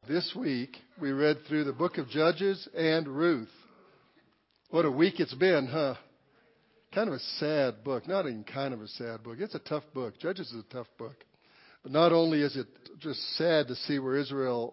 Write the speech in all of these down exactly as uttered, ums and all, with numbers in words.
This week, we read through the book of Judges and Ruth. What a week it's been, huh? Kind of a sad book. Not even kind of a sad book. It's a tough book. Judges is a tough book. But not only is it just sad to see where Israel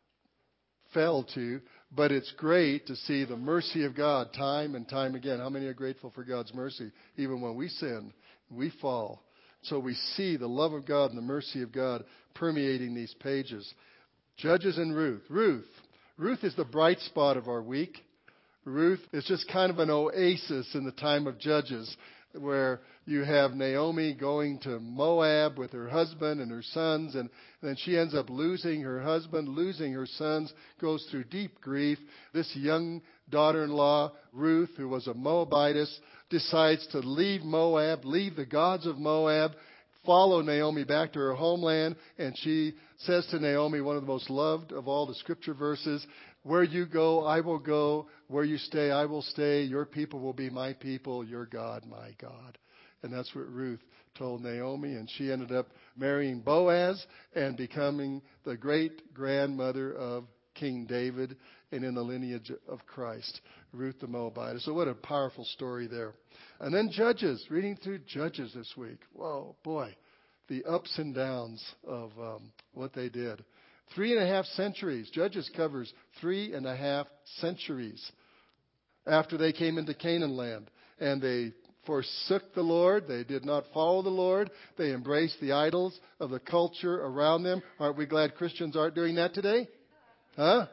fell to, but it's great to see the mercy of God time and time again. How many are grateful for God's mercy? Even when we sin, we fall. So we see the love of God and the mercy of God permeating these pages. Judges and Ruth. Ruth. Ruth is the bright spot of our week. Ruth is just kind of an oasis in the time of Judges, where you have Naomi going to Moab with her husband and her sons, and then she ends up losing her husband, losing her sons, goes through deep grief. This young daughter-in-law, Ruth, who was a Moabitess, decides to leave Moab, leave the gods of Moab, follow Naomi back to her homeland, and she says to Naomi, one of the most loved of all the scripture verses, "Where you go, I will go. Where you stay, I will stay. Your people will be my people. Your God, my God." And that's what Ruth told Naomi, and she ended up marrying Boaz and becoming the great-grandmother of King David and in the lineage of Christ, Ruth the Moabitess. So what a powerful story there. And then Judges, reading through Judges this week. Whoa, boy, the ups and downs of um, what they did. Three and a half centuries. Judges covers three and a half centuries after they came into Canaan land. And they forsook the Lord. They did not follow the Lord. They embraced the idols of the culture around them. Aren't we glad Christians aren't doing that today? Huh?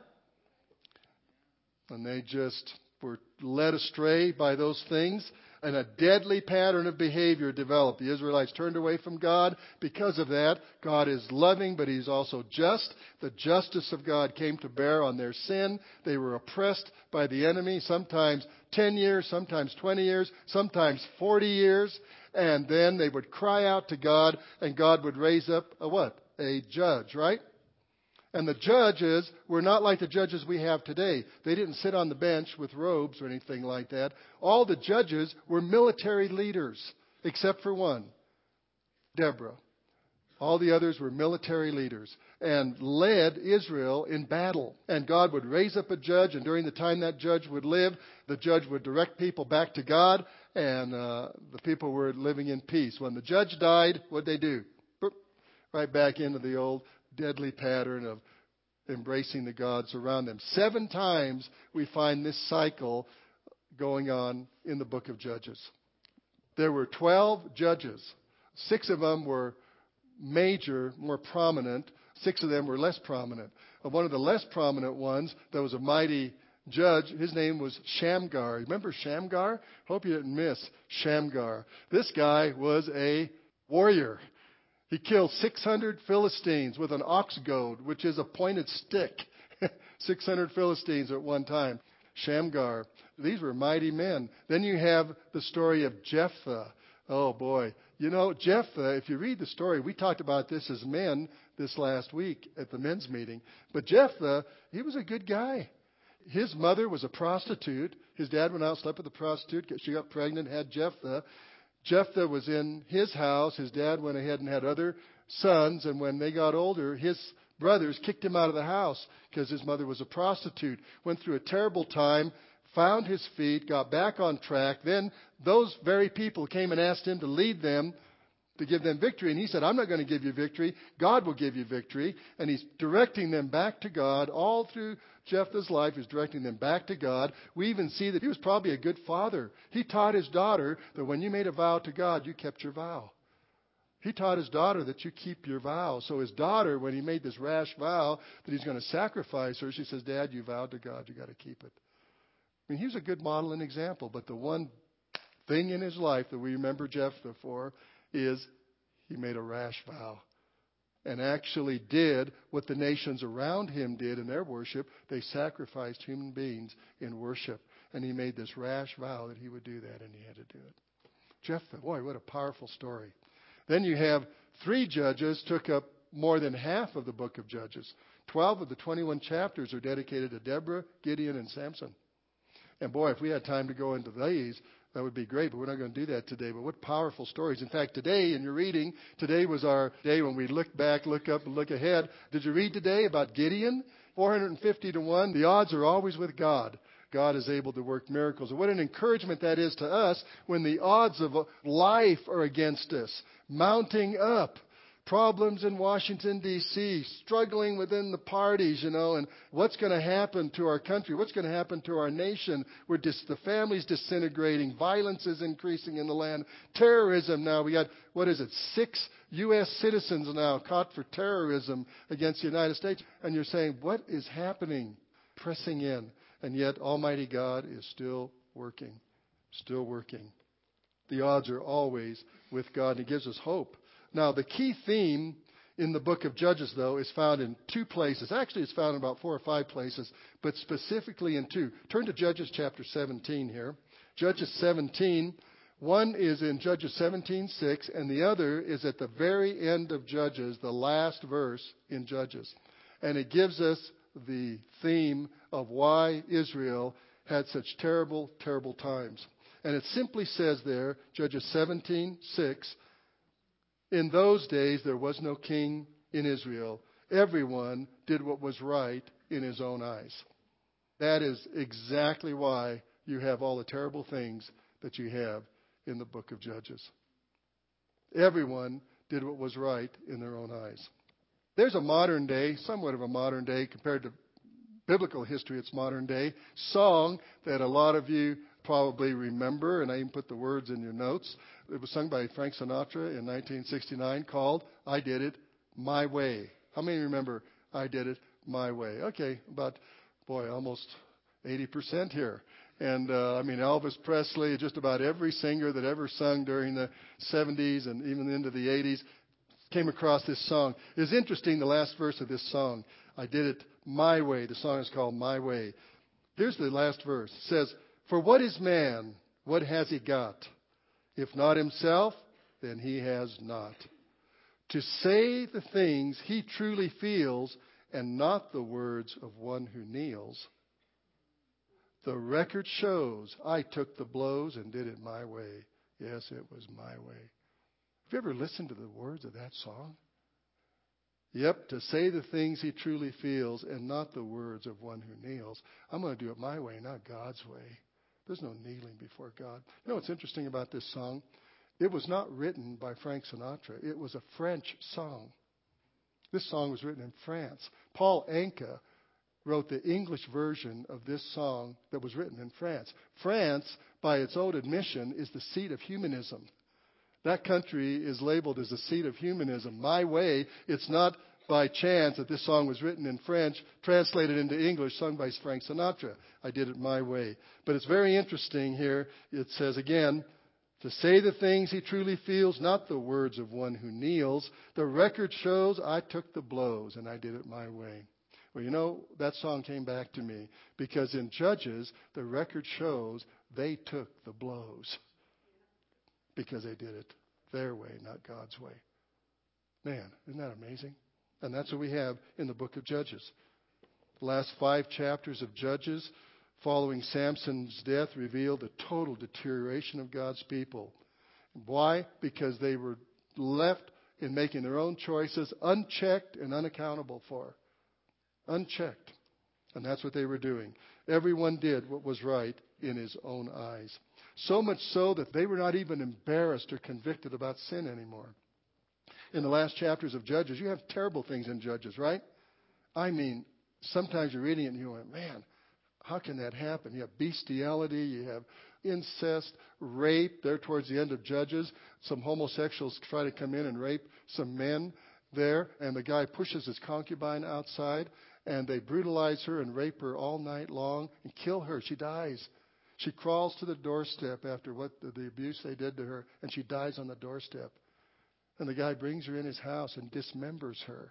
And they just were led astray by those things. And a deadly pattern of behavior developed. The Israelites turned away from God. Because of that, God is loving, but He's also just. The justice of God came to bear on their sin. They were oppressed by the enemy, sometimes ten years, sometimes twenty years, sometimes forty years. And then they would cry out to God, and God would raise up a what? A judge, right? And the judges were not like the judges we have today. They didn't sit on the bench with robes or anything like that. All the judges were military leaders, except for one, Deborah. All the others were military leaders and led Israel in battle. And God would raise up a judge, and during the time that judge would live, the judge would direct people back to God, and uh, the people were living in peace. When the judge died, what'd they do? Boop, right back into the old deadly pattern of embracing the gods around them. Seven times we find this cycle going on in the book of Judges. There were twelve judges. Six of them were major, more prominent. Six of them were less prominent. One of the less prominent ones, that was a mighty judge, his name was Shamgar. Remember Shamgar? Hope you didn't miss Shamgar. This guy was a warrior. He killed six hundred Philistines with an ox goad, which is a pointed stick. six hundred Philistines at one time. Shamgar. These were mighty men. Then you have the story of Jephthah. Oh, boy. You know, Jephthah, if you read the story, we talked about this as men this last week at the men's meeting. But Jephthah, he was a good guy. His mother was a prostitute. His dad went out and slept with a prostitute. She got pregnant, had Jephthah. Jephthah was in his house. His dad went ahead and had other sons. And when they got older, his brothers kicked him out of the house because his mother was a prostitute. Went through a terrible time, found his feet, got back on track. Then those very people came and asked him to lead them, to give them victory. And he said, "I'm not going to give you victory. God will give you victory." And he's directing them back to God. All through Jephthah's life, he's directing them back to God. We even see that he was probably a good father. He taught his daughter that when you made a vow to God, you kept your vow. He taught his daughter that you keep your vow. So his daughter, when he made this rash vow that he's going to sacrifice her, she says, "Dad, you vowed to God. You got to keep it." I mean, he was a good model and example. But the one thing in his life that we remember Jephthah for is he made a rash vow and actually did what the nations around him did in their worship. They sacrificed human beings in worship. And he made this rash vow that he would do that, and he had to do it. Jephthah, boy, what a powerful story. Then you have three judges took up more than half of the book of Judges. Twelve of the twenty-one chapters are dedicated to Deborah, Gideon, and Samson. And boy, if we had time to go into these, that would be great, but we're not going to do that today. But what powerful stories. In fact, today in your reading, today was our day when we look back, look up, and look ahead. Did you read today about Gideon? four hundred fifty to one. The odds are always with God. God is able to work miracles. And what an encouragement that is to us when the odds of life are against us, mounting up. Problems in Washington, D C, struggling within the parties, you know, and what's going to happen to our country? What's going to happen to our nation? We're dis- the family's disintegrating. Violence is increasing in the land. Terrorism now. We got, what is it, six U S citizens now caught for terrorism against the United States. And you're saying, what is happening? Pressing in. And yet Almighty God is still working. Still working. The odds are always with God, and He gives us hope. Now, the key theme in the book of Judges, though, is found in two places. Actually, it's found in about four or five places, but specifically in two. Turn to Judges chapter seventeen here. Judges seventeen. One is in Judges seventeen six, and the other is at the very end of Judges, the last verse in Judges. And it gives us the theme of why Israel had such terrible, terrible times. And it simply says there, Judges seventeen six, in those days there was no king in Israel. Everyone did what was right in his own eyes. That is exactly why you have all the terrible things that you have in the book of Judges. Everyone did what was right in their own eyes. There's a modern day, somewhat of a modern day compared to biblical history, it's modern day, song that a lot of you probably remember, and I even put the words in your notes. It was sung by Frank Sinatra in nineteen sixty-nine called I Did It My Way. How many remember I Did It My Way? Okay, about, boy, almost eighty percent here. And, uh, I mean, Elvis Presley, just about every singer that ever sung during the seventies and even into the eighties came across this song. It was interesting, the last verse of this song, I Did It My Way. The song is called My Way. Here's the last verse. It says, for what is man? What has he got? If not himself, then he has not. To say the things he truly feels and not the words of one who kneels. The record shows I took the blows and did it my way. Yes, it was my way. Have you ever listened to the words of that song? Yep, to say the things he truly feels and not the words of one who kneels. I'm going to do it my way, not God's way. There's no kneeling before God. You know what's interesting about this song? It was not written by Frank Sinatra. It was a French song. This song was written in France. Paul Anka wrote the English version of this song that was written in France. France, by its own admission, is the seat of humanism. That country is labeled as the seat of humanism. My way, it's not by chance that this song was written in French, translated into English, sung by Frank Sinatra. I did it my way. But it's very interesting here. It says again, to say the things he truly feels, not the words of one who kneels. The record shows I took the blows and I did it my way. Well, you know, that song came back to me because in Judges, the record shows they took the blows because they did it their way, not God's way. Man, isn't that amazing? And that's what we have in the book of Judges. The last five chapters of Judges following Samson's death revealed the total deterioration of God's people. Why? Because they were left in making their own choices, unchecked and unaccountable for. Unchecked. And that's what they were doing. Everyone did what was right in his own eyes. So much so that they were not even embarrassed or convicted about sin anymore. In the last chapters of Judges, you have terrible things in Judges, right? I mean, sometimes you're reading it and you go, man, how can that happen? You have bestiality, you have incest, rape. There towards the end of Judges, some homosexuals try to come in and rape some men there, and the guy pushes his concubine outside, and they brutalize her and rape her all night long and kill her. She dies. She crawls to the doorstep after what the, the abuse they did to her, and she dies on the doorstep. And the guy brings her in his house and dismembers her,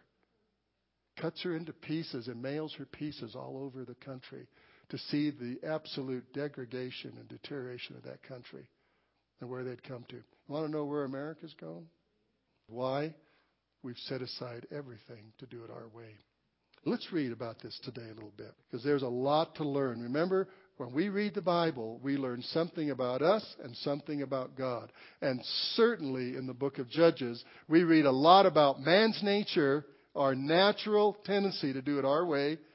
cuts her into pieces and mails her pieces all over the country to see the absolute degradation and deterioration of that country and where they'd come to. You want to know where America's going? Why? We've set aside everything to do it our way. Let's read about this today a little bit because there's a lot to learn. Remember, when we read the Bible, we learn something about us and something about God. And certainly in the book of Judges, we read a lot about man's nature, our natural tendency to do it our way,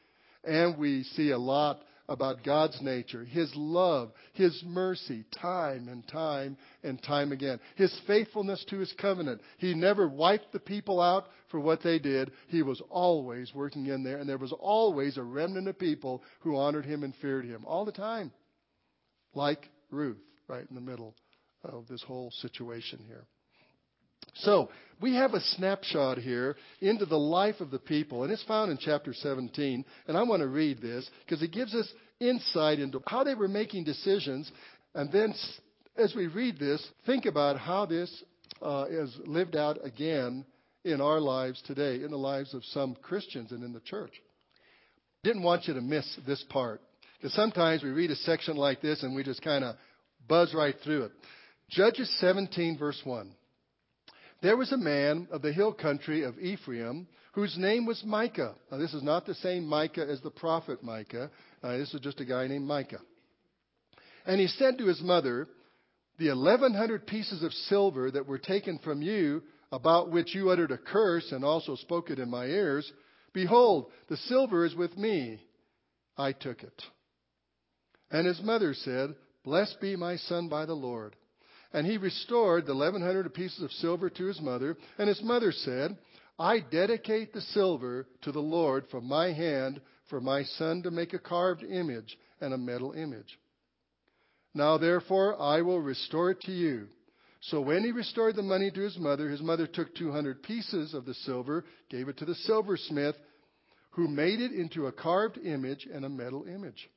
And we see a lot about God's nature, His love, His mercy, time and time and time again. His faithfulness to His covenant. He never wiped the people out for what they did. He was always working in there, and there was always a remnant of people who honored Him and feared Him all the time. Like Ruth, right in the middle of this whole situation here. So, we have a snapshot here into the life of the people, and it's found in chapter seventeen. And I want to read this because it gives us insight into how they were making decisions. And then, as we read this, think about how this uh, is lived out again in our lives today, in the lives of some Christians and in the church. Didn't want you to miss this part, because sometimes we read a section like this and we just kind of buzz right through it. Judges seventeen, verse one. There was a man of the hill country of Ephraim whose name was Micah. Now, this is not the same Micah as the prophet Micah. Uh, this is just a guy named Micah. And he said to his mother, the eleven hundred pieces of silver that were taken from you, about which you uttered a curse and also spoke it in my ears, behold, the silver is with me. I took it. And his mother said, blessed be my son by the Lord. And he restored the eleven hundred pieces of silver to his mother. And his mother said, I dedicate the silver to the Lord from my hand for my son to make a carved image and a metal image. Now therefore I will restore it to you. So when he restored the money to his mother, his mother took two hundred pieces of the silver, gave it to the silversmith, who made it into a carved image and a metal image.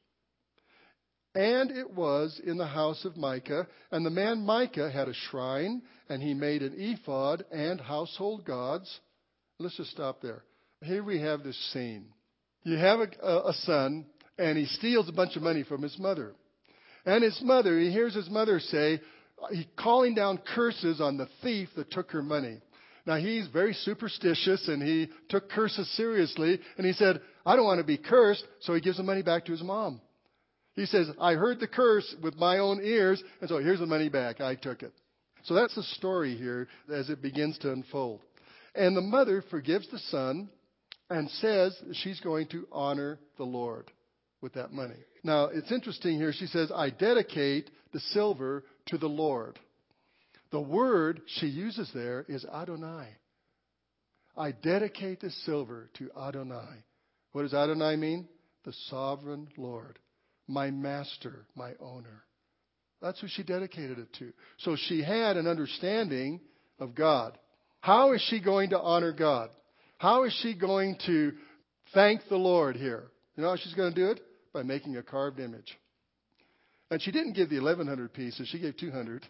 And it was in the house of Micah, and the man Micah had a shrine, and he made an ephod and household gods. Let's just stop there. Here we have this scene. You have a, a son, and he steals a bunch of money from his mother. And his mother, he hears his mother say, he calling down curses on the thief that took her money. Now, he's very superstitious, and he took curses seriously, and he said, I don't want to be cursed, so he gives the money back to his mom. He says, I heard the curse with my own ears, and so here's the money back. I took it. So that's the story here as it begins to unfold. And the mother forgives the son and says she's going to honor the Lord with that money. Now, it's interesting here. She says, I dedicate the silver to the Lord. The word she uses there is Adonai. I dedicate the silver to Adonai. What does Adonai mean? The sovereign Lord. My master, my owner. That's who she dedicated it to. So she had an understanding of God. How is she going to honor God? How is she going to thank the Lord here? You know how she's going to do it? By making a carved image. And she didn't give the eleven hundred pieces. She gave two hundred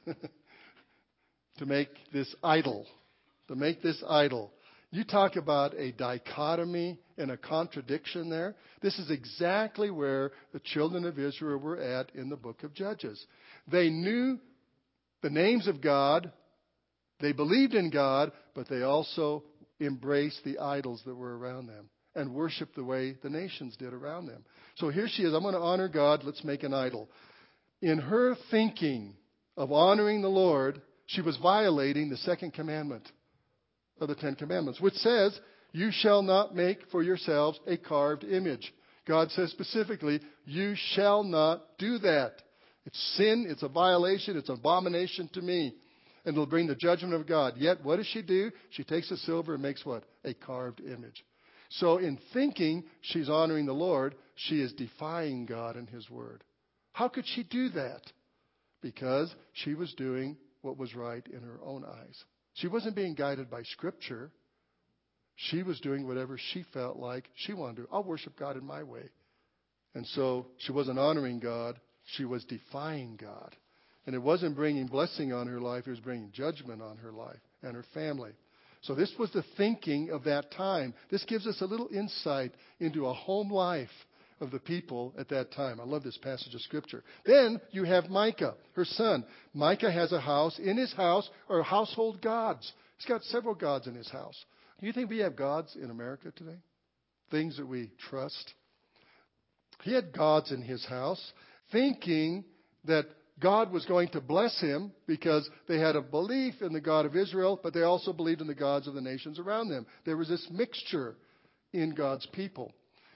to make this idol. To make this idol. You talk about a dichotomy and a contradiction there. This is exactly where the children of Israel were at in the book of Judges. They knew the names of God. They believed in God, but they also embraced the idols that were around them and worshiped the way the nations did around them. So here she is. I'm going to honor God. Let's make an idol. In her thinking of honoring the Lord, she was violating the second commandment of the Ten Commandments, which says, you shall not make for yourselves a carved image. God says specifically, you shall not do that. It's sin, it's a violation, it's an abomination to me. And it'll bring the judgment of God. Yet, what does she do? She takes the silver and makes what? A carved image. So in thinking she's honoring the Lord, she is defying God and His Word. How could she do that? Because she was doing what was right in her own eyes. She wasn't being guided by Scripture. She was doing whatever she felt like she wanted to do. I'll worship God in my way. And so she wasn't honoring God. She was defying God. And it wasn't bringing blessing on her life. It was bringing judgment on her life and her family. So this was the thinking of that time. This gives us a little insight into a home life of the people at that time. I love this passage of Scripture. Then you have Micah, her son. Micah has a house. In his house are household gods. He's got several gods in his house. Do you think we have gods in America today? Things that we trust? He had gods in his house, thinking that God was going to bless him because they had a belief in the God of Israel, but they also believed in the gods of the nations around them. There was this mixture in God's people.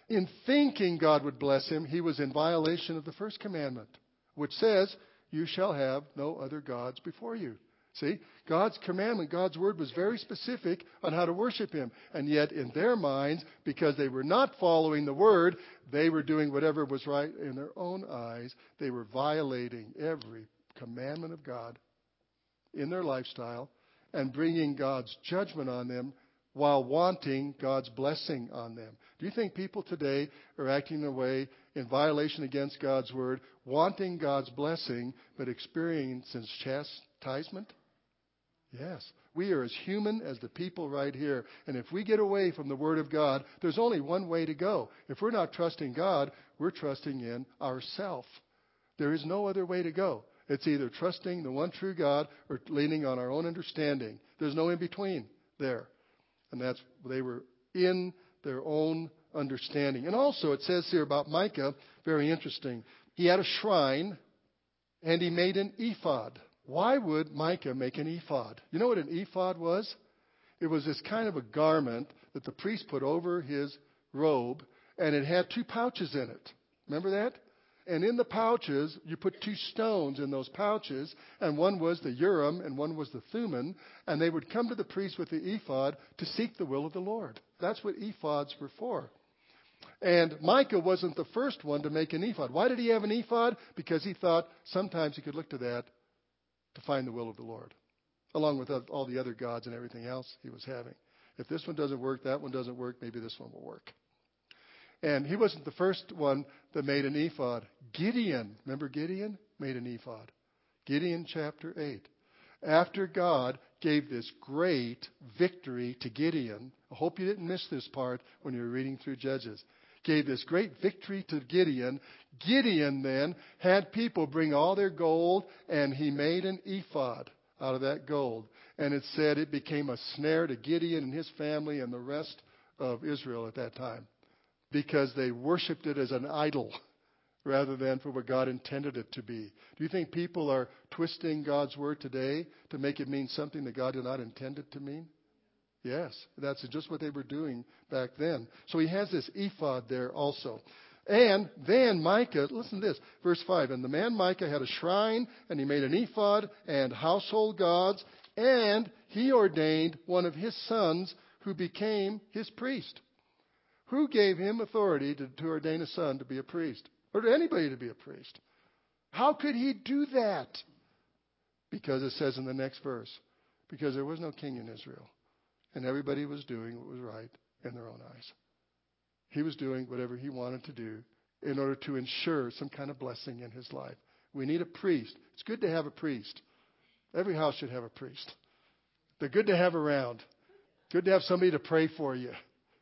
In thinking God would bless him, he was in violation of the first commandment, which says, you shall have no other gods before you. See, God's commandment, God's word was very specific on how to worship him. And yet in their minds, because they were not following the word, they were doing whatever was right in their own eyes. They were violating every commandment of God in their lifestyle and bringing God's judgment on them while wanting God's blessing on them. Do you think people today are acting in a way in violation against God's word, wanting God's blessing, but experiencing chastisement? Yes. We are as human as the people right here. And if we get away from the word of God, there's only one way to go. If we're not trusting God, we're trusting in ourself. There is no other way to go. It's either trusting the one true God or leaning on our own understanding. There's no in between there. And that's, they were in their own understanding. And also it says here about Micah, very interesting. He had a shrine and he made an ephod. Why would Micah make an ephod? You know what an ephod was? It was this kind of a garment that the priest put over his robe, and it had two pouches in it. Remember that? And in the pouches, you put two stones in those pouches, and one was the Urim and one was the Thummim, and they would come to the priest with the ephod to seek the will of the Lord. That's what ephods were for. And Micah wasn't the first one to make an ephod. Why did he have an ephod? Because he thought sometimes he could look to that to find the will of the Lord, along with all the other gods and everything else he was having. If this one doesn't work, that one doesn't work, maybe this one will work. And he wasn't the first one that made an ephod. Gideon, remember Gideon? Made an ephod. Gideon chapter eight. After God gave this great victory to Gideon, I hope you didn't miss this part when you were reading through Judges. Gave this great victory to Gideon. Gideon then had people bring all their gold, and he made an ephod out of that gold. And it said it became a snare to Gideon and his family and the rest of Israel at that time, because they worshipped it as an idol rather than for what God intended it to be. Do you think people are twisting God's word today to make it mean something that God did not intend it to mean? Yes, that's just what they were doing back then. So he has this ephod there also. And then Micah, listen to this, verse five. And the man Micah had a shrine, and he made an ephod and household gods, and he ordained one of his sons who became his priest. Who gave him authority to, to ordain a son to be a priest? Or to anybody to be a priest? How could he do that? Because it says in the next verse, because there was no king in Israel. And everybody was doing what was right in their own eyes. He was doing whatever he wanted to do in order to ensure some kind of blessing in his life. We need a priest. It's good to have a priest. Every house should have a priest. They're good to have around. Good to have somebody to pray for you.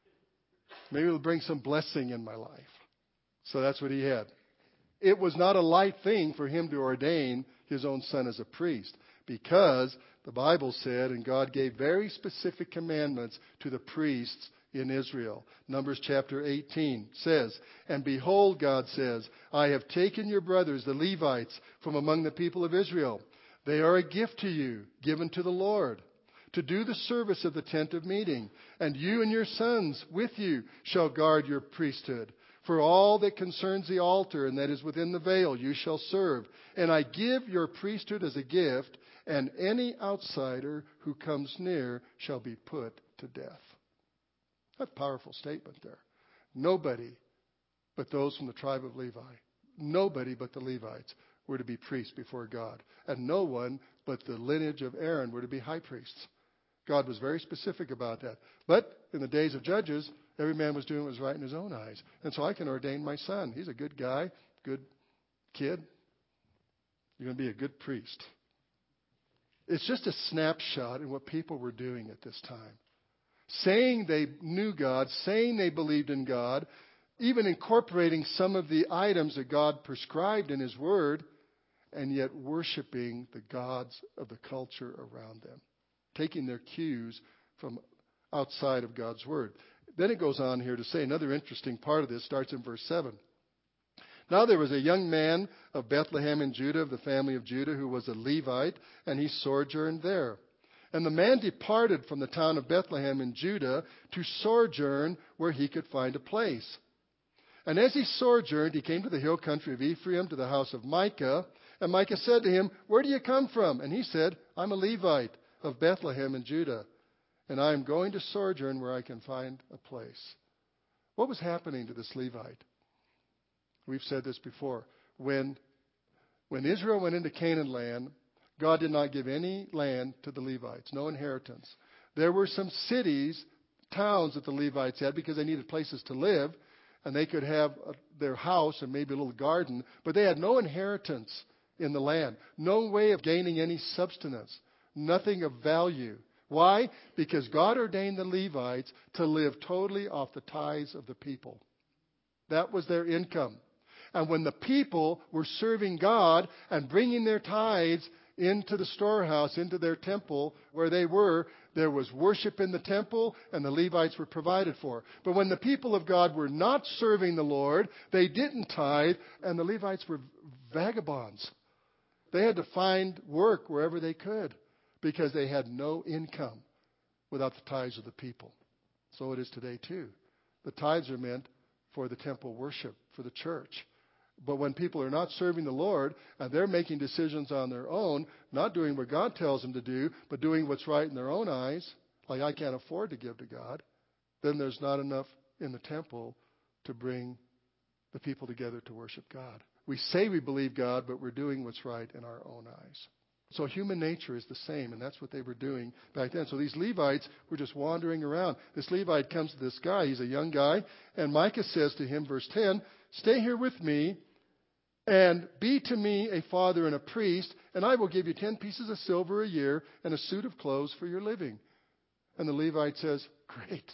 Maybe it'll bring some blessing in my life. So that's what he had. It was not a light thing for him to ordain his own son as a priest, because the Bible said, and God gave very specific commandments to the priests in Israel. Numbers chapter eighteen says, and behold, God says, I have taken your brothers, the Levites, from among the people of Israel. They are a gift to you, given to the Lord, to do the service of the tent of meeting. And you and your sons with you shall guard your priesthood. For all that concerns the altar and that is within the veil, you shall serve. And I give your priesthood as a gift, and any outsider who comes near shall be put to death. That's a powerful statement there. Nobody but those from the tribe of Levi, nobody but the Levites were to be priests before God. And no one but the lineage of Aaron were to be high priests. God was very specific about that. But in the days of Judges, every man was doing what was right in his own eyes. And so I can ordain my son. He's a good guy, good kid. You're going to be a good priest. It's just a snapshot in what people were doing at this time. Saying they knew God, saying they believed in God, even incorporating some of the items that God prescribed in his word, and yet worshiping the gods of the culture around them, taking their cues from outside of God's word. Then it goes on here to say another interesting part of this starts in verse seven. Now there was a young man of Bethlehem in Judah, of the family of Judah, who was a Levite, and he sojourned there. And the man departed from the town of Bethlehem in Judah to sojourn where he could find a place. And as he sojourned, he came to the hill country of Ephraim, to the house of Micah. And Micah said to him, "Where do you come from?" And he said, "I'm a Levite of Bethlehem in Judah, and I am going to sojourn where I can find a place." What was happening to this Levite? We've said this before. When, when Israel went into Canaan land, God did not give any land to the Levites, no inheritance. There were some cities, towns that the Levites had because they needed places to live, and they could have a, their house and maybe a little garden, but they had no inheritance in the land, no way of gaining any substance, nothing of value. Why? Because God ordained the Levites to live totally off the tithes of the people. That was their income. And when the people were serving God and bringing their tithes into the storehouse, into their temple where they were, there was worship in the temple, and the Levites were provided for. But when the people of God were not serving the Lord, they didn't tithe, and the Levites were vagabonds. They had to find work wherever they could because they had no income without the tithes of the people. So it is today too. The tithes are meant for the temple worship, for the church. But when people are not serving the Lord and they're making decisions on their own, not doing what God tells them to do, but doing what's right in their own eyes, like I can't afford to give to God, then there's not enough in the temple to bring the people together to worship God. We say we believe God, but we're doing what's right in our own eyes. So human nature is the same, and that's what they were doing back then. So these Levites were just wandering around. This Levite comes to this guy. He's a young guy. And Micah says to him, verse ten, "Stay here with me and be to me a father and a priest, and I will give you ten pieces of silver a year and a suit of clothes for your living." And the Levite says, "Great.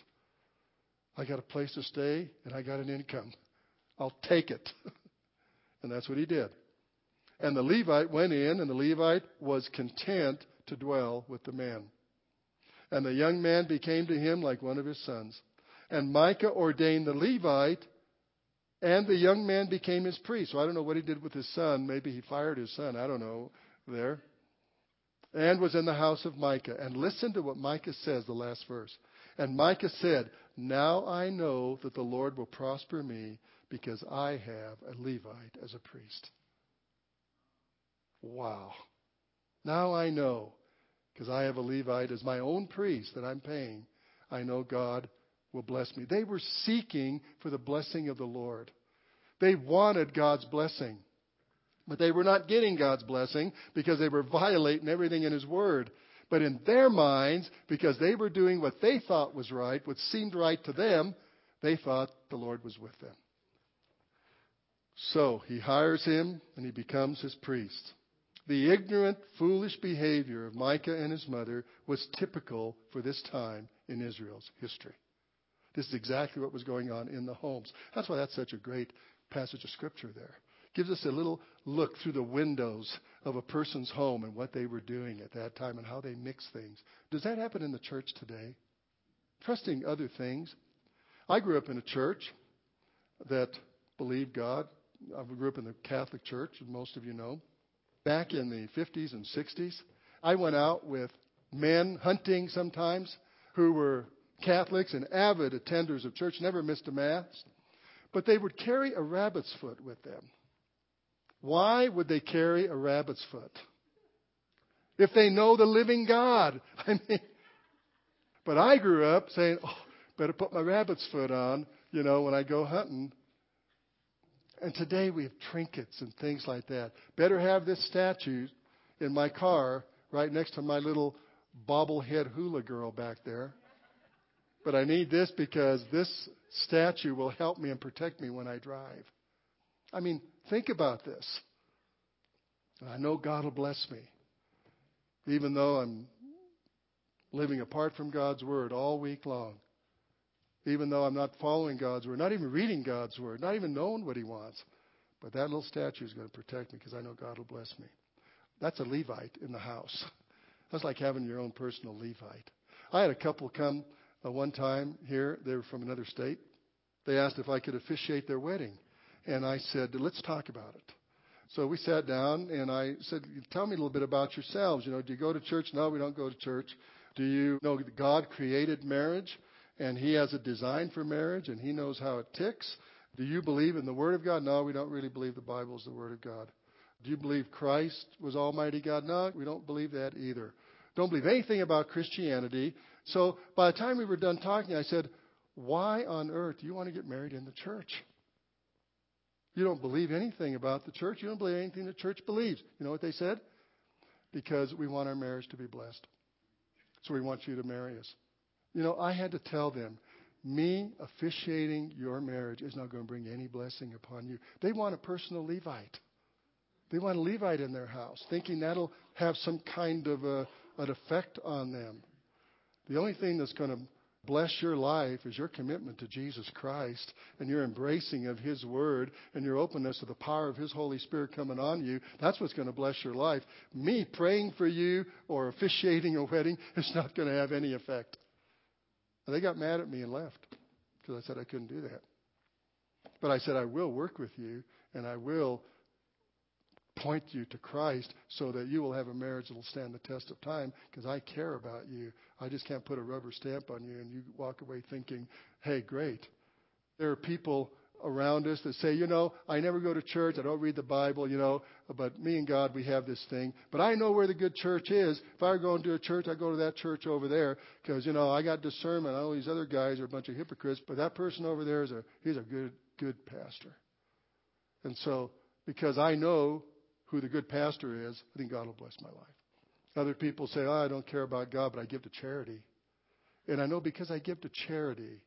I got a place to stay, and I got an income. I'll take it." And that's what he did. And the Levite went in, and the Levite was content to dwell with the man. And the young man became to him like one of his sons. And Micah ordained the Levite, and the young man became his priest. So I don't know what he did with his son. Maybe he fired his son. I don't know there. And was in the house of Micah. And listen to what Micah says, the last verse. And Micah said, "Now I know that the Lord will prosper me because I have a Levite as a priest." Wow. Now I know, because I have a Levite as my own priest that I'm paying, I know God will bless me. They were seeking for the blessing of the Lord. They wanted God's blessing. But they were not getting God's blessing because they were violating everything in His Word. But in their minds, because they were doing what they thought was right, what seemed right to them, they thought the Lord was with them. So he hires him and he becomes his priest. The ignorant, foolish behavior of Micah and his mother was typical for this time in Israel's history. This is exactly what was going on in the homes. That's why that's such a great passage of Scripture there. It gives us a little look through the windows of a person's home and what they were doing at that time and how they mix things. Does that happen in the church today? Trusting other things. I grew up in a church that believed God. I grew up in the Catholic Church, as most of you know. Back in the fifties and sixties, I went out with men hunting sometimes who were Catholics and avid attenders of church, never missed a Mass. But they would carry a rabbit's foot with them. Why would they carry a rabbit's foot? If they know the living God. I mean, but I grew up saying, oh, better put my rabbit's foot on, you know, when I go hunting. And today we have trinkets and things like that. Better have this statue in my car right next to my little bobblehead hula girl back there. But I need this because this statue will help me and protect me when I drive. I mean, think about this. I know God will bless me. Even though I'm living apart from God's Word all week long. Even though I'm not following God's Word, not even reading God's Word, not even knowing what He wants. But that little statue is going to protect me because I know God will bless me. That's a Levite in the house. That's like having your own personal Levite. I had a couple come uh, one time here. They were from another state. They asked if I could officiate their wedding. And I said, let's talk about it. So we sat down and I said, tell me a little bit about yourselves. You know, do you go to church? No, we don't go to church. Do you know that God created marriage? And He has a design for marriage, and He knows how it ticks. Do you believe in the Word of God? No, we don't really believe the Bible is the Word of God. Do you believe Christ was Almighty God? No, we don't believe that either. Don't believe anything about Christianity. So by the time we were done talking, I said, why on earth do you want to get married in the church? You don't believe anything about the church. You don't believe anything the church believes. You know what they said? Because we want our marriage to be blessed. So we want you to marry us. You know, I had to tell them, me officiating your marriage is not going to bring any blessing upon you. They want a personal Levite. They want a Levite in their house, thinking that'll have some kind of a, an effect on them. The only thing that's going to bless your life is your commitment to Jesus Christ and your embracing of His Word and your openness to the power of His Holy Spirit coming on you. That's what's going to bless your life. Me praying for you or officiating a wedding is not going to have any effect. And they got mad at me and left because I said I couldn't do that. But I said I will work with you and I will point you to Christ so that you will have a marriage that will stand the test of time because I care about you. I just can't put a rubber stamp on you and you walk away thinking, hey, great. There are people around us that say, you know, I never go to church. I don't read the Bible, you know, but me and God, we have this thing. But I know where the good church is. If I were going to a church, I'd go to that church over there because, you know, I got discernment. I know these other guys are a bunch of hypocrites, but that person over there is a, he's a good, good pastor. And so because I know who the good pastor is, I think God will bless my life. Other people say, oh, I don't care about God, but I give to charity. And I know because I give to charity,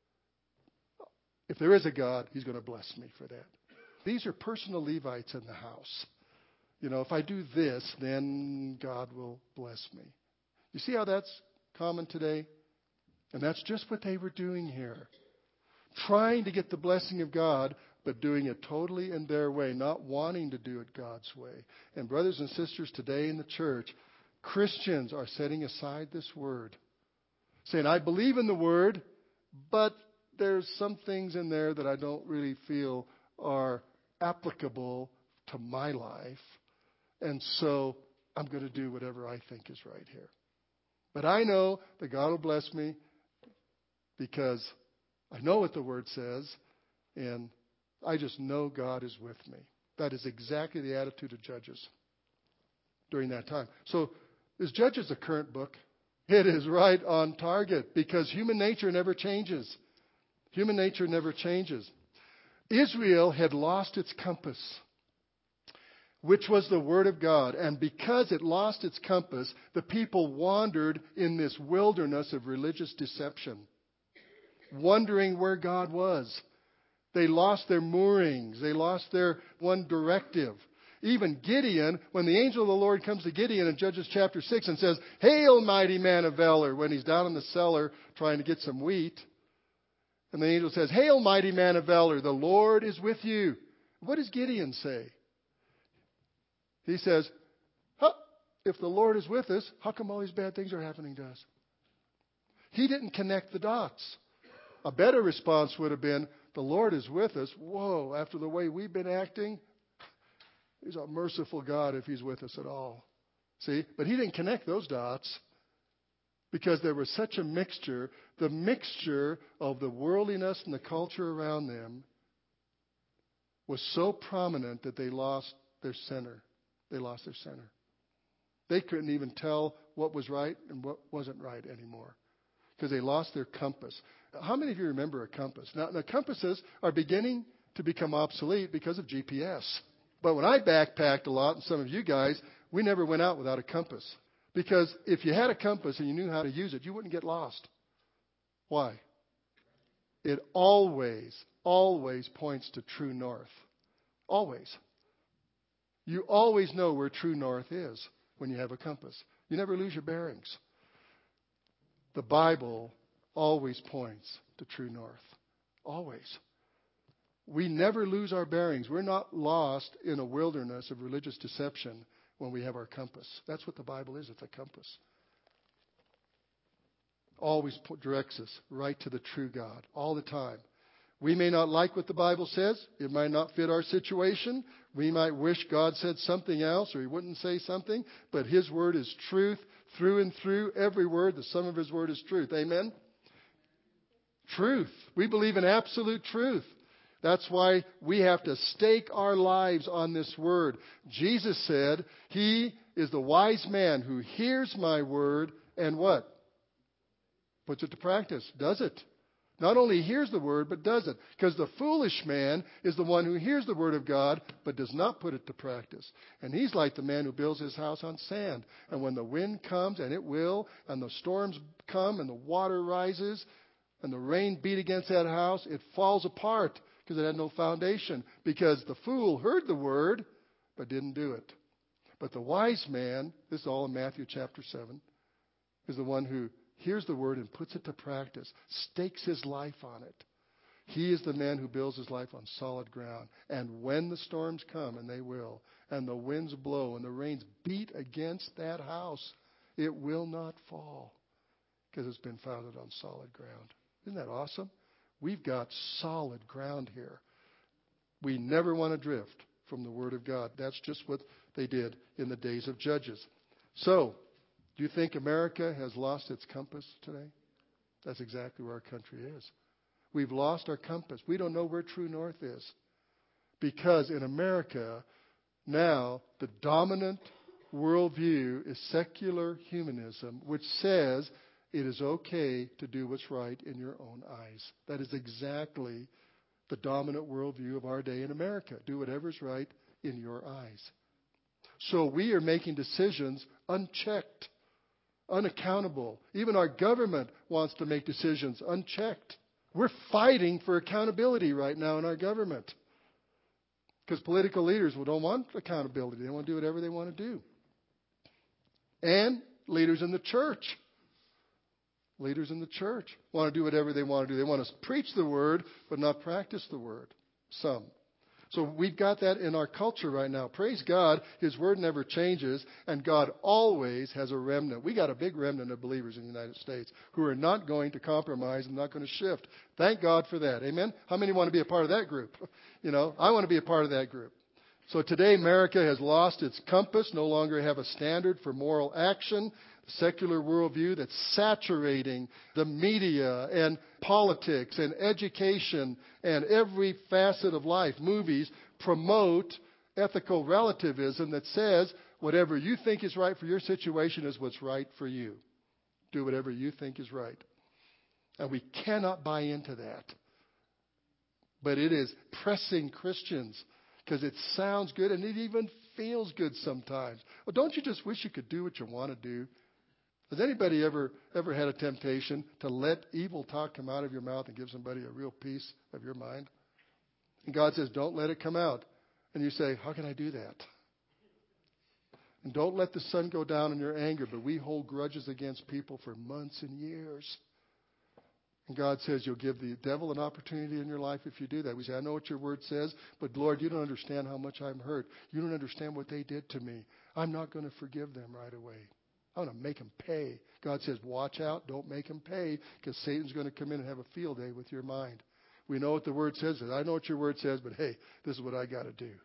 if there is a God, He's going to bless me for that. These are personal Levites in the house. You know, if I do this, then God will bless me. You see how that's common today? And that's just what they were doing here. Trying to get the blessing of God, but doing it totally in their way, not wanting to do it God's way. And brothers and sisters, today in the church, Christians are setting aside this word, saying, I believe in the word, but there's some things in there that I don't really feel are applicable to my life. And so I'm going to do whatever I think is right here. But I know that God will bless me because I know what the word says, and I just know God is with me. That is exactly the attitude of Judges during that time. So is Judges a current book? It is right on target because human nature never changes. Human nature never changes. Israel had lost its compass, which was the Word of God. And because it lost its compass, the people wandered in this wilderness of religious deception, wondering where God was. They lost their moorings. They lost their one directive. Even Gideon, when the angel of the Lord comes to Gideon in Judges chapter six and says, Hail, mighty man of valor, when he's down in the cellar trying to get some wheat. And the angel says, Hail, mighty man of valor, the Lord is with you. What does Gideon say? He says, huh, if the Lord is with us, how come all these bad things are happening to us? He didn't connect the dots. A better response would have been, the Lord is with us. Whoa, after the way we've been acting, He's a merciful God if He's with us at all. See? But he didn't connect those dots because there was such a mixture. The mixture of the worldliness and the culture around them was so prominent that they lost their center. They lost their center. They couldn't even tell what was right and what wasn't right anymore because they lost their compass. How many of you remember a compass? Now, the compasses are beginning to become obsolete because of G P S. But when I backpacked a lot, and some of you guys, we never went out without a compass. Because if you had a compass and you knew how to use it, you wouldn't get lost. Why? It always, always points to true north. Always. You always know where true north is when you have a compass. You never lose your bearings. The Bible always points to true north. Always. We never lose our bearings. We're not lost in a wilderness of religious deception when we have our compass. That's what the Bible is. It's a compass. Always directs us right to the true God, all the time. We may not like what the Bible says. It might not fit our situation. We might wish God said something else or He wouldn't say something. But His Word is truth through and through. Every word, the sum of His Word is truth. Amen? Truth. We believe in absolute truth. That's why we have to stake our lives on this word. Jesus said, he is the wise man who hears my word and what? Puts it to practice. Does it. Not only hears the word, but does it. Because the foolish man is the one who hears the word of God, but does not put it to practice. And he's like the man who builds his house on sand. And when the wind comes, and it will, and the storms come, and the water rises, and the rain beat against that house, it falls apart because it had no foundation. Because the fool heard the word, but didn't do it. But the wise man, this is all in Matthew chapter seven, is the one who hears the word and puts it to practice, stakes his life on it. He is the man who builds his life on solid ground. And when the storms come, and they will, and the winds blow, and the rains beat against that house, it will not fall because it's been founded on solid ground. Isn't that awesome? We've got solid ground here. We never want to drift from the Word of God. That's just what they did in the days of Judges. So, do you think America has lost its compass today? That's exactly where our country is. We've lost our compass. We don't know where true north is. Because in America, now, the dominant worldview is secular humanism, which says it is okay to do what's right in your own eyes. That is exactly the dominant worldview of our day in America. Do whatever's right in your eyes. So we are making decisions unchecked, unaccountable. Even our government wants to make decisions unchecked. We're fighting for accountability right now in our government. Because political leaders don't want accountability. They want to do whatever they want to do. And leaders in the church. Leaders in the church want to do whatever they want to do. They want to preach the word, but not practice the word. Some. So we've got that in our culture right now. Praise God, His word never changes, and God always has a remnant. We got a big remnant of believers in the United States who are not going to compromise and not going to shift. Thank God for that. Amen? How many want to be a part of that group? You know, I want to be a part of that group. So today America has lost its compass, no longer have a standard for moral action. The secular worldview that's saturating the media and politics and education and every facet of life. Movies promote ethical relativism that says whatever you think is right for your situation is what's right for you. Do whatever you think is right. And we cannot buy into that. But it is pressing Christians because it sounds good and it even feels good sometimes. Well, don't you just wish you could do what you want to do? Has anybody ever ever had a temptation to let evil talk come out of your mouth and give somebody a real piece of your mind? And God says, don't let it come out. And you say, how can I do that? And don't let the sun go down in your anger, but we hold grudges against people for months and years. And God says you'll give the devil an opportunity in your life if you do that. We say, I know what your word says, but Lord, you don't understand how much I'm hurt. You don't understand what they did to me. I'm not going to forgive them right away. I want to make them pay. God says, watch out, don't make them pay, because Satan's going to come in and have a field day with your mind. We know what the word says. I know what your word says, but hey, this is what I got to do.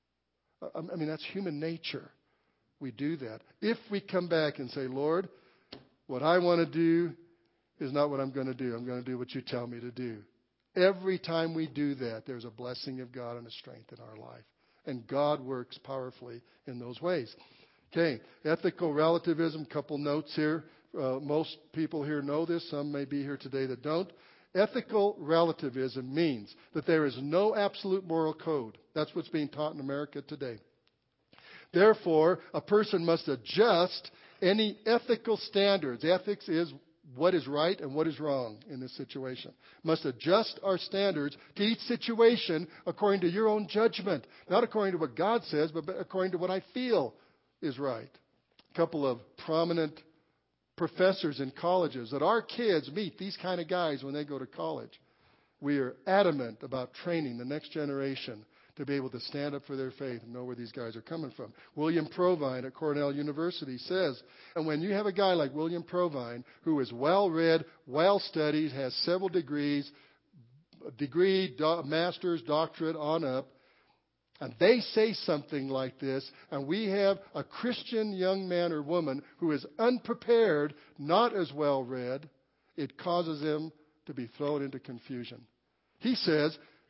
I mean, that's human nature. We do that. If we come back and say, Lord, what I want to do is not what I'm going to do. I'm going to do what you tell me to do. Every time we do that, there's a blessing of God and a strength in our life. And God works powerfully in those ways. Okay, ethical relativism, couple notes here. Uh, most people here know this. Some may be here today that don't. Ethical relativism means that there is no absolute moral code. That's what's being taught in America today. Therefore, a person must adjust any ethical standards. Ethics is what is right and what is wrong in this situation. Must adjust our standards to each situation according to your own judgment. Not according to what God says, but according to what I feel is right. A couple of prominent professors in colleges that our kids meet these kind of guys when they go to college. We are adamant about training the next generation to be able to stand up for their faith and know where these guys are coming from. William Provine at Cornell University says, and when you have a guy like William Provine who is well-read, well-studied, has several degrees, degree, do, master's, doctorate on up, and they say something like this, and we have a Christian young man or woman who is unprepared, not as well read, it causes them to be thrown into confusion. He says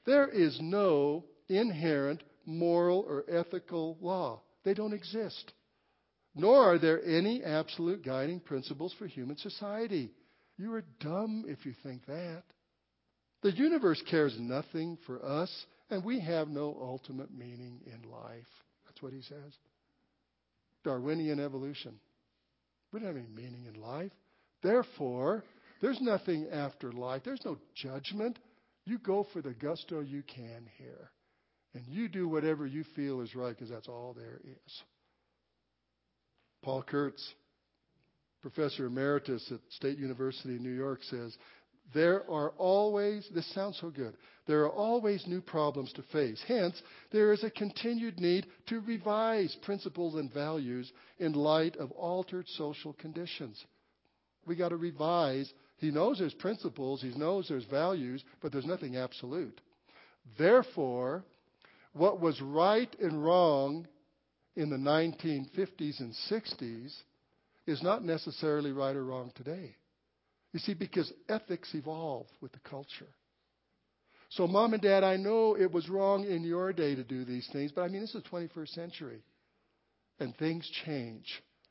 There is no inherent moral or ethical law. They don't exist. Nor are there any absolute guiding principles for human society. You are dumb if you think that. The universe cares nothing for us, and we have no ultimate meaning in life. That's what he says. Darwinian evolution. We don't have any meaning in life. Therefore, there's nothing after life. There's no judgment. You go for the gusto you can here. And you do whatever you feel is right, because that's all there is. Paul Kurtz, professor emeritus at State University in New York, says, there are always, this sounds so good, there are always new problems to face. Hence, there is a continued need to revise principles and values in light of altered social conditions. We got to revise. He knows there's principles, he knows there's values, but there's nothing absolute. Therefore, what was right and wrong in the nineteen fifties and sixties is not necessarily right or wrong today. You see, because ethics evolve with the culture. So, Mom and Dad, I know it was wrong in your day to do these things, but I mean, this is the twenty-first century, and things change.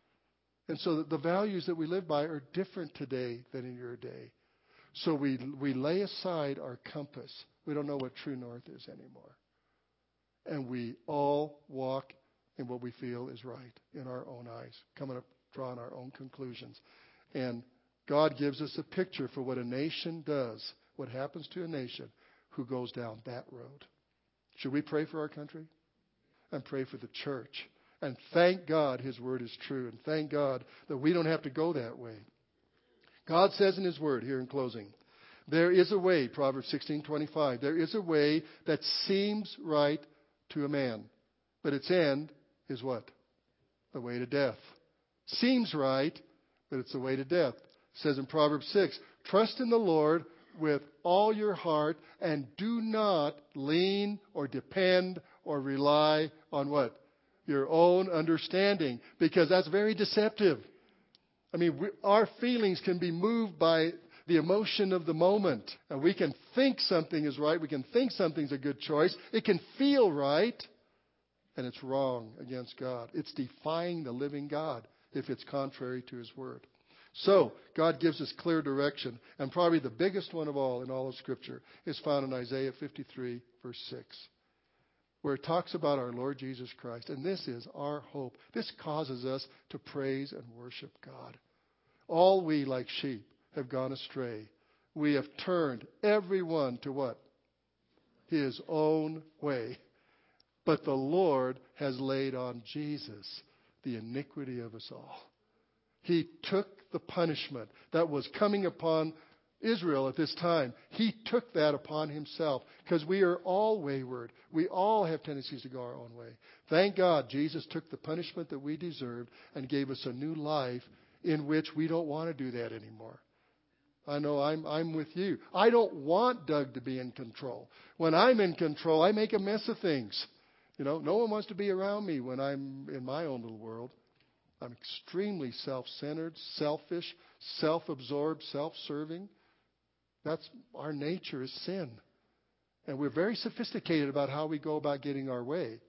And so the values that we live by are different today than in your day. So we we lay aside our compass. We don't know what true north is anymore. And we all walk in what we feel is right in our own eyes, coming up, drawing our own conclusions. And God gives us a picture for what a nation does, what happens to a nation who goes down that road. Should we pray for our country? And pray for the church. And thank God His Word is true. And thank God that we don't have to go that way. God says in His Word, here in closing, there is a way, Proverbs sixteen twenty-five, there is a way that seems right to a man, but its end is what? The way to death. Seems right, but it's the way to death. It says in Proverbs six, trust in the Lord with all your heart and do not lean or depend or rely on what? Your own understanding, because that's very deceptive. I mean, we, our feelings can be moved by the emotion of the moment. And we can think something is right. We can think something's a good choice. It can feel right. And it's wrong against God. It's defying the living God if it's contrary to His Word. So, God gives us clear direction. And probably the biggest one of all in all of Scripture is found in Isaiah fifty-three, verse six. Where it talks about our Lord Jesus Christ. And this is our hope. This causes us to praise and worship God. All we, like sheep, have gone astray. We have turned everyone to what? His own way. But the Lord has laid on Jesus the iniquity of us all. He took the punishment that was coming upon Israel at this time. He took that upon Himself because we are all wayward. We all have tendencies to go our own way. Thank God Jesus took the punishment that we deserved and gave us a new life in which we don't want to do that anymore. I know I'm I'm with you. I don't want Doug to be in control. When I'm in control, I make a mess of things. You know, no one wants to be around me when I'm in my own little world. I'm extremely self-centered, selfish, self-absorbed, self-serving. That's our nature is sin. And we're very sophisticated about how we go about getting our way.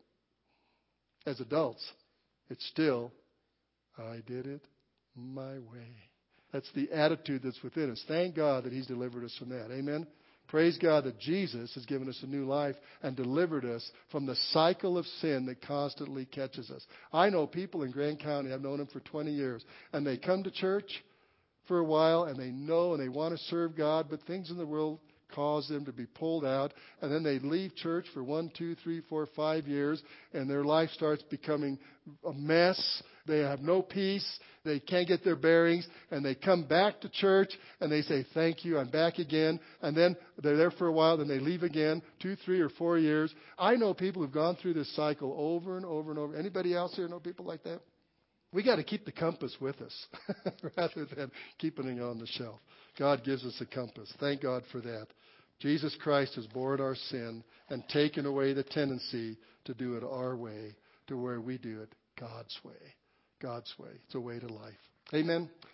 As adults, it's still, I did it my way. That's the attitude that's within us. Thank God that He's delivered us from that. Amen? Praise God that Jesus has given us a new life and delivered us from the cycle of sin that constantly catches us. I know people in Grand County, I've known them for twenty years, and they come to church for a while and they know and they want to serve God, but things in the world cause them to be pulled out, and then they leave church for one, two, three, four, five years, and their life starts becoming a mess. They have no peace. They can't get their bearings, and they come back to church, and they say, thank you, I'm back again. And then they're there for a while, then they leave again, two, three, or four years. I know people who've gone through this cycle over and over and over. Anybody else here know people like that? We got to keep the compass with us rather than keeping it on the shelf. God gives us a compass. Thank God for that. Jesus Christ has borne our sin and taken away the tendency to do it our way, to where we do it God's way. God's way. It's a way to life. Amen.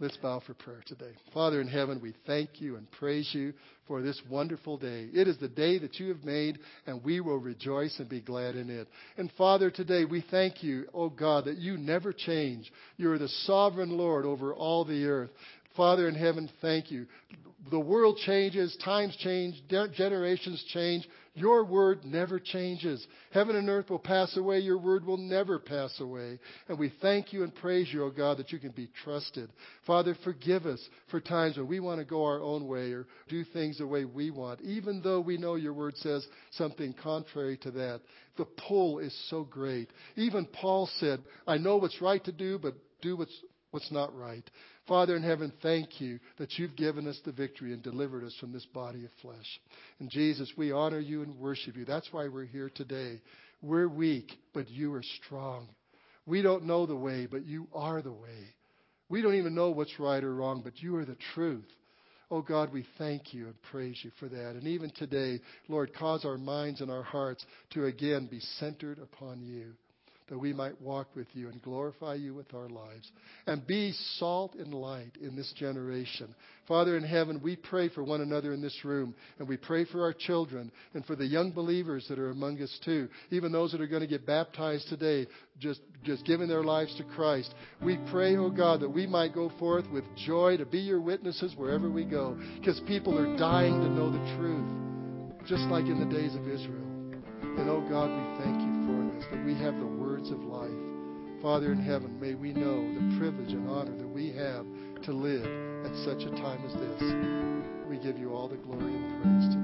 Let's bow for prayer today. Father in heaven, we thank you and praise you for this wonderful day. It is the day that you have made, and we will rejoice and be glad in it. And Father, today we thank you, oh God, that you never change. You are the sovereign Lord over all the earth. Father in heaven, thank you. The world changes, times change, generations change. Your word never changes. Heaven and earth will pass away. Your word will never pass away. And we thank you and praise you, O God, that you can be trusted. Father, forgive us for times when we want to go our own way or do things the way we want, even though we know your word says something contrary to that. The pull is so great. Even Paul said, I know what's right to do, but do what's, what's not right. Father in heaven, thank you that you've given us the victory and delivered us from this body of flesh. And Jesus, we honor you and worship you. That's why we're here today. We're weak, but you are strong. We don't know the way, but you are the way. We don't even know what's right or wrong, but you are the truth. Oh God, we thank you and praise you for that. And even today, Lord, cause our minds and our hearts to again be centered upon you, that we might walk with you and glorify you with our lives and be salt and light in this generation. Father in heaven, we pray for one another in this room, and we pray for our children and for the young believers that are among us too, even those that are going to get baptized today, just, just giving their lives to Christ. We pray, oh God, that we might go forth with joy to be your witnesses wherever we go, because people are dying to know the truth, just like in the days of Israel. And oh God, we thank you for this, that we have the words of life. Father in heaven, may we know the privilege and honor that we have to live at such a time as this. We give you all the glory and praise today.